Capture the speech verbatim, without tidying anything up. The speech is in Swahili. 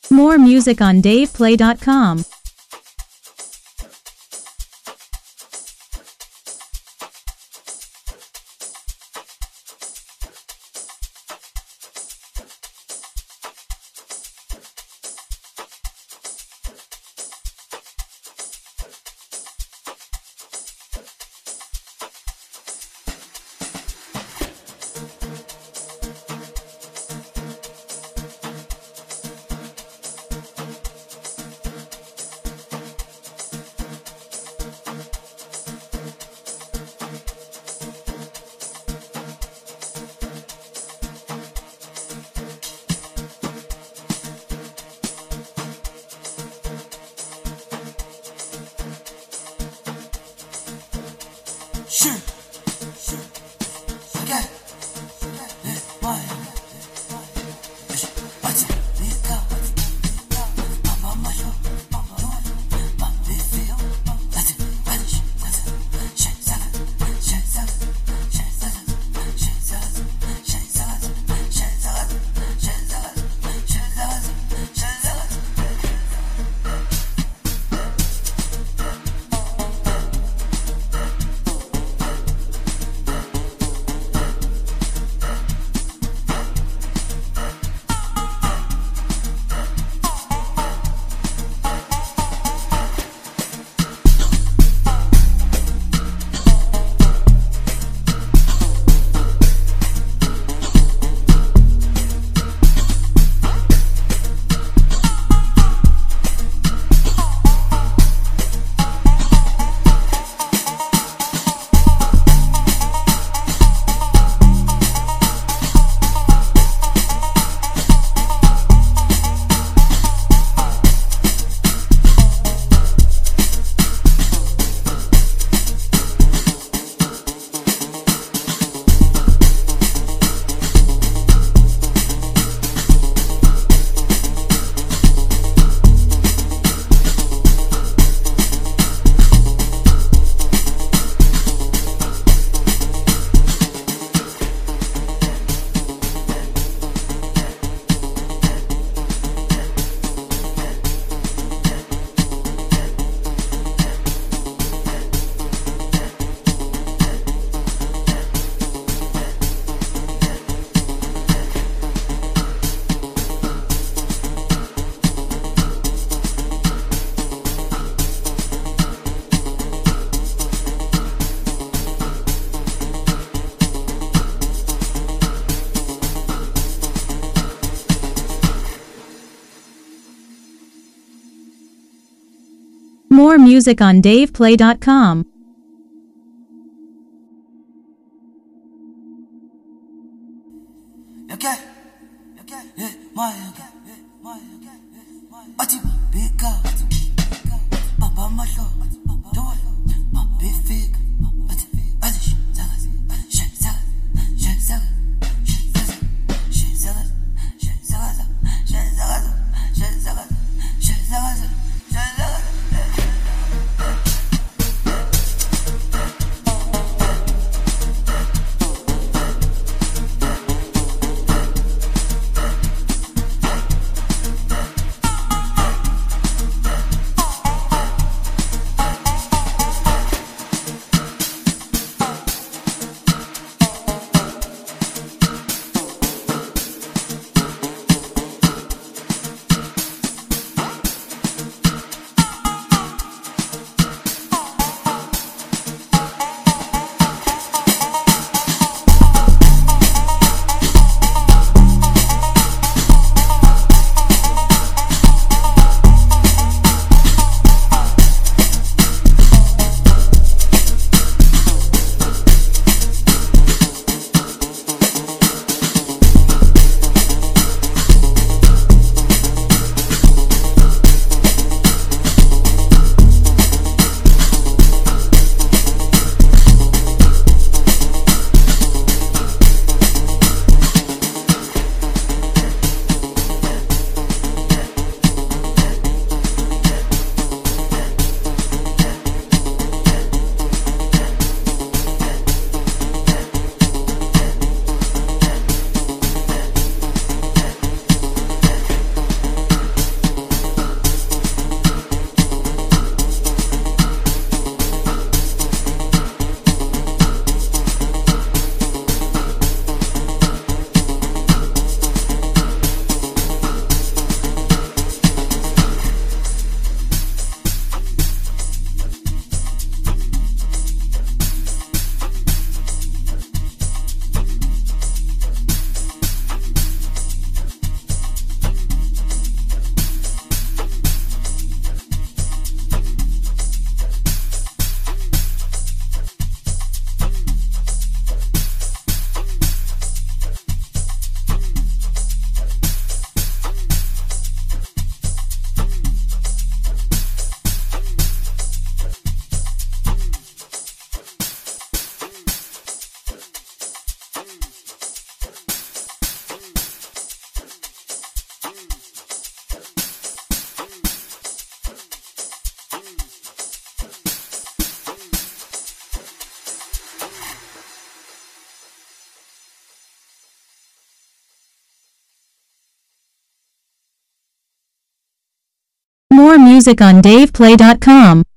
More music on dave play dot com. Sure. Sure. Okay. Yeah, why? What's it? More music on dave play dot com. Okay. Okay. Yeah, my okay. Yeah, my okay. Yeah, my. Ati bika. Papa masho. Do it. Papa fig. Ati ati zagas. Shit zagas. Shit zagas. Shit zagas. Shit zagas. Shit zagas. Shit zagas. Shit zagas. Shit zagas. Shit zagas. more music on dave play dot com.